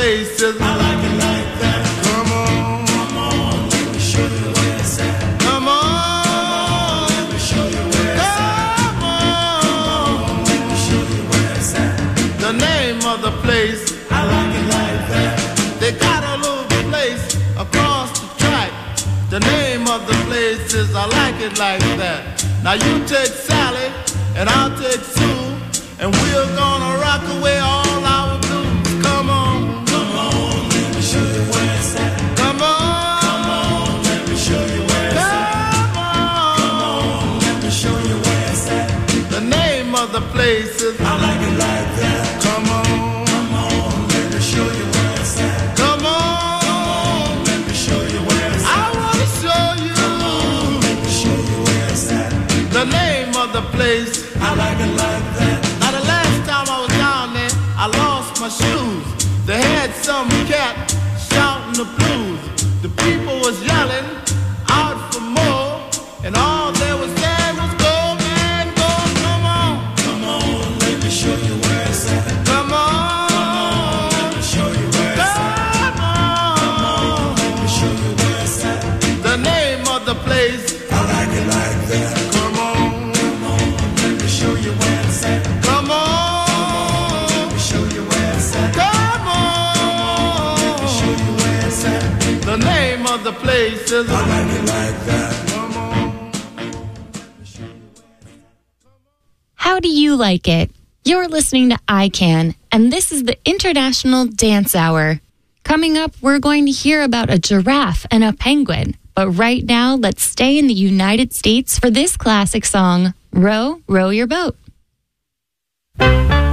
places. I like it like that. Come on, let me show you where it's at. Come on, let me show you where it's at. Come on, let me show you where it's at. The name of the place, I like it like that. They got a little place across the track. The name of the place is I like it like that. Now you take Sally and I'll take Sue, and we're gonna rock away all our blues. Come on, let me show you where it's at. Come on, let me show you where it's at. Come on, let me show you where it's at. The name of the place is I like it like that. Come on, let me show you where it's at. Come on, let me show you where it's at. I wanna show you. Come on, let me show you where it's at. The name of the place, I like it like that. Now the last time I was down there, I lost my shoes. They had some cat shouting the blues. The people was yelling out for more, and all they was saying was go, man, go. Come on, let me show you where it's at. Come on, let me show you where it's at. Come on, let me show you where it's at. The name of the place, I like it like that. Come on, let me show you where it's at. Come on, let me show you where it's at. Come on, let me show you where it's at. The name of the place is I like it like that. Come on. How do you like it? You're listening to ICANN, and this is the International Dance Hour. Coming up, we're going to hear about a giraffe and a penguin. But right now, let's stay in the United States for this classic song, Row, Row Your Boat.